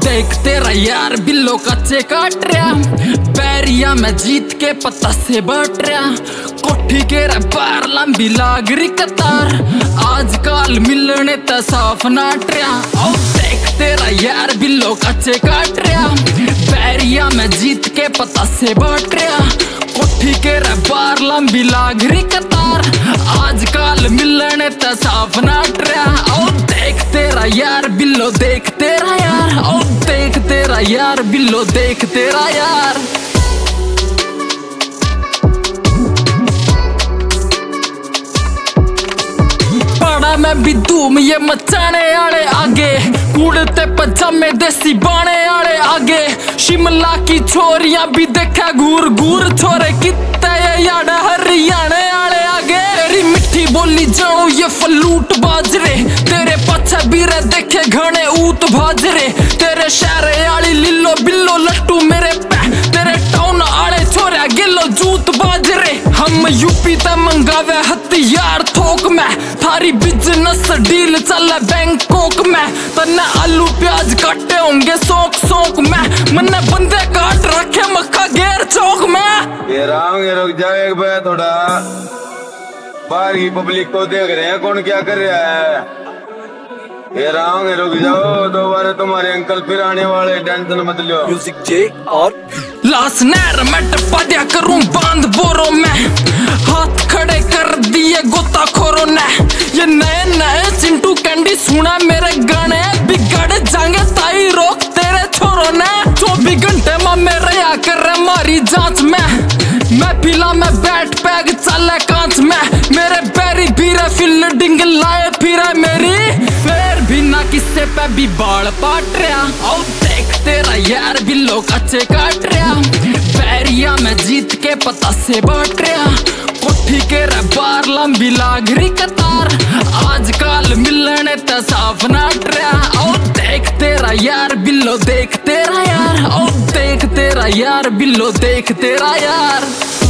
देख तेरा यार बिल्लो कच्चे काट रहा, बैरिया में जीत के पत्ता से बाट रहा। कोठी के बार लंबी लाग रही कतार, आजकल मिलने त साफ नाट रहा। ओ देख तेरा यार बिल्लो कच्चे काट रहा, बैरिया में जीत के पत्ता से बाट रहा। कोठी के बार लंबी लाग रही कतार, आजकल मिलने त साफ नाट रहा। ओ देख तेरा यार बिल्लो देख तेरा यार, ओ देख तेरा यार बिल्लो देख तेरा यार। पड़ा मैं भी धूम ये मचाने आले आगे, कूड़ते पजामे देसी बाने आले आगे। शिमला की छोरियां भी देखा घूर घूर, छोरे कितने ये यार हरियाणे आले आगे। तेरी मिट्ठी बोली जाओ ये फलूट बाजरे, तेरे पछे बीरे देखे घने ऊत भाजरे। तेरे शहरे आली लिल्लो बिल्लो लट्टू मेरे पे, तेरे टाउन आले छोरा गिल्लो जूत बाजरे। हम यूपी ते मंगावे हथियार थोक में, थारी बिजनेस डील चले बैंकॉक में। तन्ने आलू प्याज काटे होंगे सोक सोक में, मन्ने बंदे काट रखे मक्का गेर चौक में। ये रुक जाओ एक बार थोड़ा, बाहर की पब्लिक को देख रहे हैं कौन क्या कर रहा है। ये रुक जाओ, दोबारा तुम्हारे अंकल फिर आने वाले, टेंशन मत लो। म्यूजिक जे और लाश नहर में टपा दिया करूं बांध बोरों में, हाथ खड़े कर दिए गोताखोरों ने। ये नए नए चिंटू कैंडी सुना मेरे गाने, बिगड़ जाएंगे ताई रोक तेरे छोरों ने। 24 घंटे में मेरे आकर मारी जांच में, मैं पिला में बैठ पैग चले कांच में। मेरे बैरी बीरे फील्डिंग लाए फिर मेरी, फिर भी ना किस्से पे भी बाल पाट रहा। ओ देख तेरा यार बिल्लो कच्चे काट रहा, बैरिया में जीत के पत्ता से बाट रहा। कोठी के बार लंबी लाग रही कतार, आजकल मिलने त साफ नाट रहा। ओ देख तेरा यार बिल्लो देख तेरा यार, ओ देख तेरा यार बिल्लो देख तेरा यार।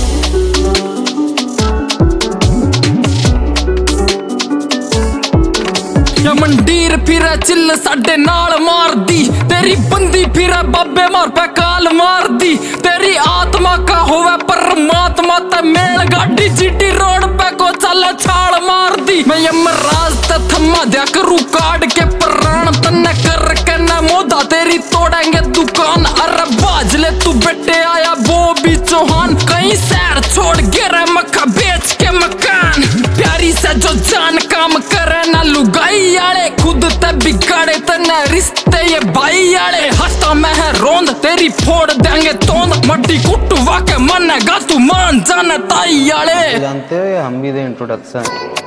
या मंडीर फिर चिल्ल साडे नाल मार दी, तेरी बंदी फिर बाबे मार पे काल मार दी। तेरी आत्मा का होवे परमात्मा ते मेल गाड़ी जीटी रोड पे को चले छाल मार दी। मैं यमराज ते थम्मा दिया करूं काट के प्राण, तन्ने कर के न मोदा तेरी तोड़ेंगे दुकान। अरे बाज ले तू बेटे आया वो भी चौहान, कहीं शहर छोड़ गिरे मक्का बेच के मकान। प्यारी से जो जान काम करे ना लुगाई आले, खुद ते बिगाड़े तन्ने रिश्ते ये भाई आले। हस्ता में है रोंद तेरी फोड़ देंगे तोंद, मट्टी कुटवा के मनेगा तू मान जाना ताई आले। जानते हो हम भी दे इंट्रोडक्शन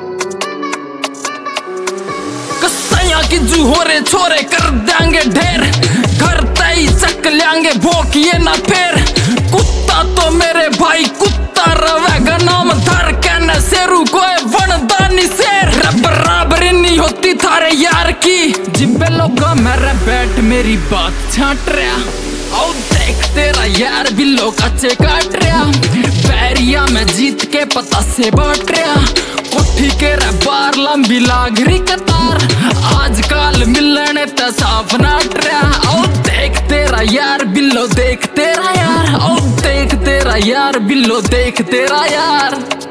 कसैया की जुहोरे छोरे कर देंगे ढेर, घर तई चक लेंगे भोंकिए ना फिर। कुत्ता तो मेरे भाई कुत्ता रवेगा, नाम धर के न शेरू कोई वनदानी शेर। बराबरी नहीं होती थारे यार की, जिब्बे लोगा मेरे बैठ मेरी बात छाट रहा। ओ देख तेरा यार बिल्लो कच्चे काट रहा, बैरिया में जीत के पत्ता से बाट रहा। कोठी के बार लंबी लाग रही कतार, आजकल मिलने त साफ नाट रहा। ओ देख तेरा यार बिल्लो देख तेरा यार, ओ देख तेरा यार बिल्लो देख तेरा यार।